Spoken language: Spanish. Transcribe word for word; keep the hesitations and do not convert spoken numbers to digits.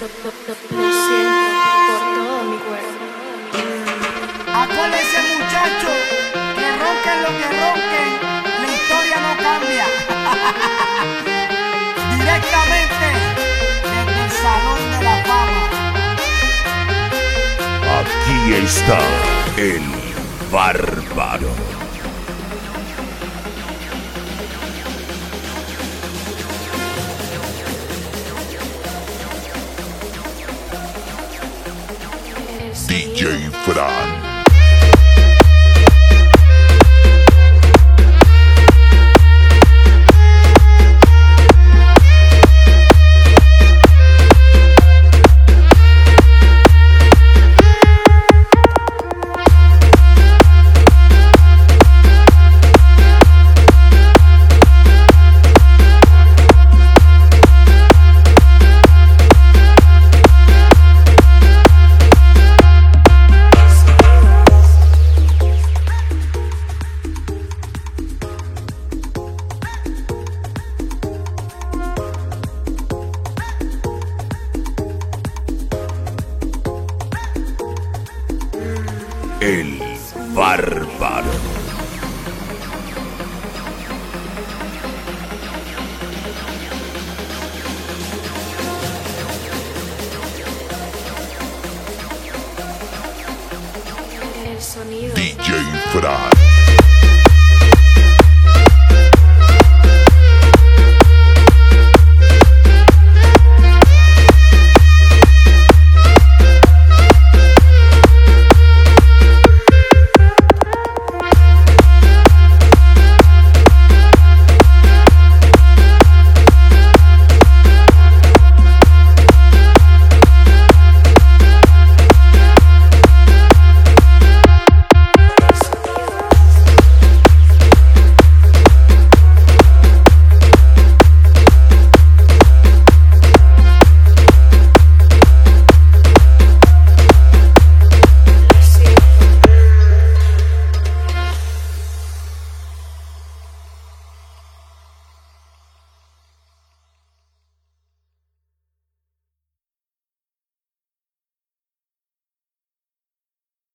Lo siento por todo mi cuerpo. Acole ese muchacho, que ronquen lo que ronquen, la historia no cambia. Directamente desde el Salón de la Fama. Aquí está el bárbaro. D J Fran. El bárbaro. El sonido. D J Fran.